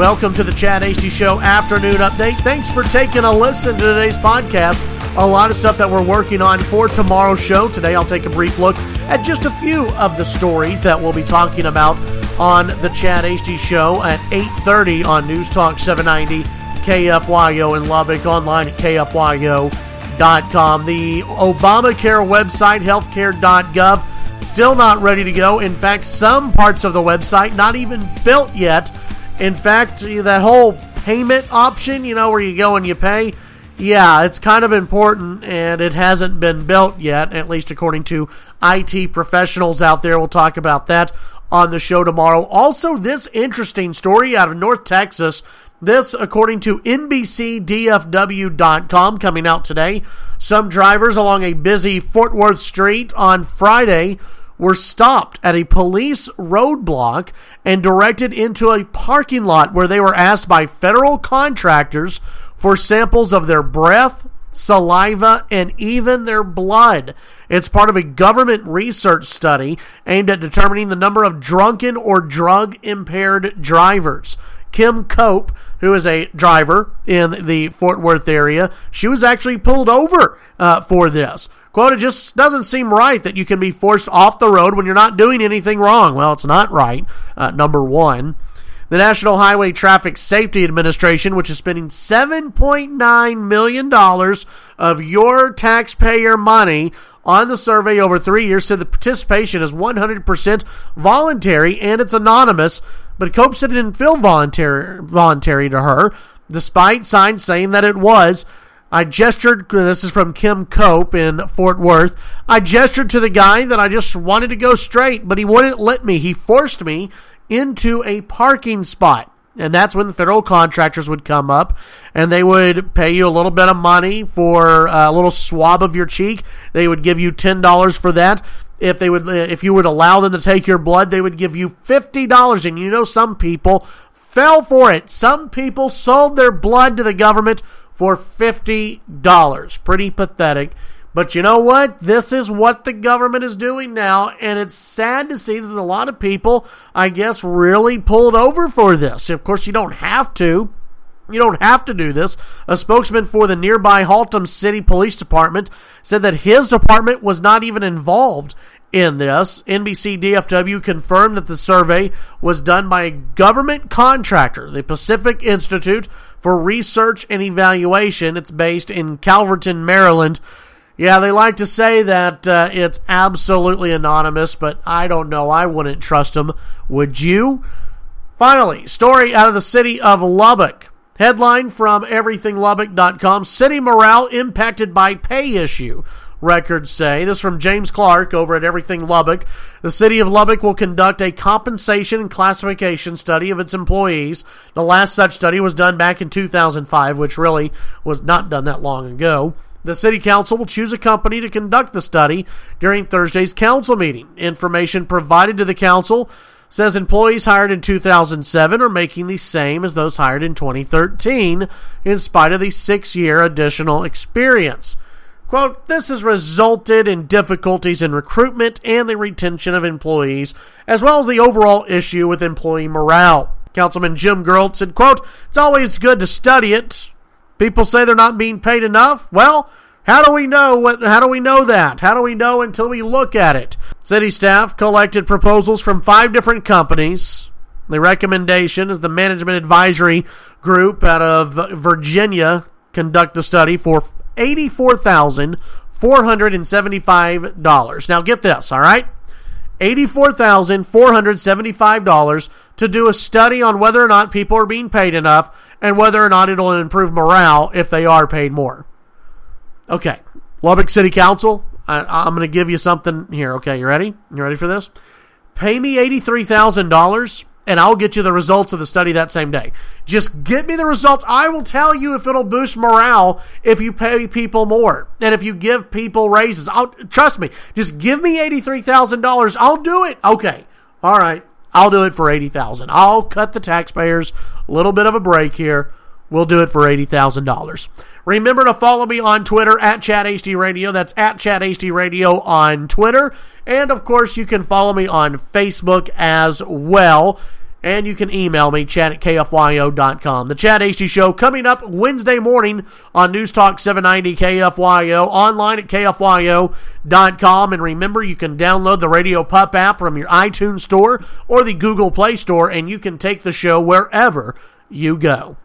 Welcome to the Chad Hasty Show Afternoon Update. Thanks for taking a listen to today's podcast. A lot of stuff that we're working on for tomorrow's show. Today I'll take a brief look at just a few of the stories that we'll be talking about on the Chad Hasty Show at 8:30 on News Talk 790 KFYO in Lubbock, online at KFYO.com. The Obamacare website, healthcare.gov, still not ready to go. In fact, some parts of the website not even built yet. In fact, that whole payment option, where you go and you pay, yeah, it's kind of important, and it hasn't been built yet, at least according to IT professionals out there. We'll talk about that on the show tomorrow. Also, this interesting story out of North Texas. This, according to NBCDFW.com, coming out today. Some drivers along a busy Fort Worth street on Friday were stopped at a police roadblock and directed into a parking lot where they were asked by federal contractors for samples of their breath, saliva, and even their blood. It's part of a government research study aimed at determining the number of drunken or drug-impaired drivers. Kim Cope, who is a driver in the Fort Worth area, she was actually pulled over for this. Quote, it just doesn't seem right that you can be forced off the road when you're not doing anything wrong. Well, it's not right, number one. The National Highway Traffic Safety Administration, which is spending $7.9 million of your taxpayer money on the survey over 3 years, said the participation is 100% voluntary and it's anonymous. But Cope said it didn't feel voluntary to her, despite signs saying that it was. I gestured, this is from Kim Cope in Fort Worth, I gestured to the guy that I just wanted to go straight, but he wouldn't let me. He forced me into a parking spot. And that's when the federal contractors would come up and they would pay you a little bit of money for a little swab of your cheek. They would give you $10 for that. If you would allow them to take your blood, they would give you $50. And some people fell for it. Some people sold their blood to the government for $50. Pretty pathetic. But you know what? This is what the government is doing now, and it's sad to see that a lot of people, I guess, really pulled over for this. Of course, you don't have to. You don't have to do this. A spokesman for the nearby Haltom City Police Department said that his department was not even involved in this. NBC DFW confirmed that the survey was done by a government contractor, the Pacific Institute for Research and Evaluation. It's based in Calverton, Maryland. Yeah, they like to say that it's absolutely anonymous, but I don't know. I wouldn't trust them. Would you? Finally, story out of the city of Lubbock. Headline from everythinglubbock.com, city morale impacted by pay issue, records say. This from James Clark over at Everything Lubbock. The city of Lubbock will conduct a compensation and classification study of its employees. The last such study was done back in 2005, which really was not done that long ago. The city council will choose a company to conduct the study during Thursday's council meeting. Information provided to the council says employees hired in 2007 are making the same as those hired in 2013, in spite of the 6-year additional experience. Quote, this has resulted in difficulties in recruitment and the retention of employees, as well as the overall issue with employee morale. Councilman Jim Geralt said, quote, it's always good to study it. People say they're not being paid enough. Well, how do we know that? How do we know until we look at it? City staff collected proposals from 5 different companies. The recommendation is the Management Advisory Group out of Virginia conduct the study for $84,475. Now get this, all right? $84,475 to do a study on whether or not people are being paid enough and whether or not it'll improve morale if they are paid more. Okay, Lubbock City Council, I'm going to give you something here. Okay, you ready? You ready for this? Pay me $83,000 and I'll get you the results of the study that same day. Just get me the results. I will tell you if it'll boost morale if you pay people more and if you give people raises. Trust me, just give me $83,000. I'll do it. Okay, all right. I'll do it for $80,000. I'll cut the taxpayers a little bit of a break here. We'll do it for $80,000. Remember to follow me on Twitter at Chad Hasty Radio. That's at Chad Hasty Radio on Twitter. And, of course, you can follow me on Facebook as well. And you can email me, chad@kfyo.com. The Chad Hasty Show coming up Wednesday morning on News Talk 790 KFYO, online at kfyo.com. And remember, you can download the Radio Pup app from your iTunes store or the Google Play Store, and you can take the show wherever you go.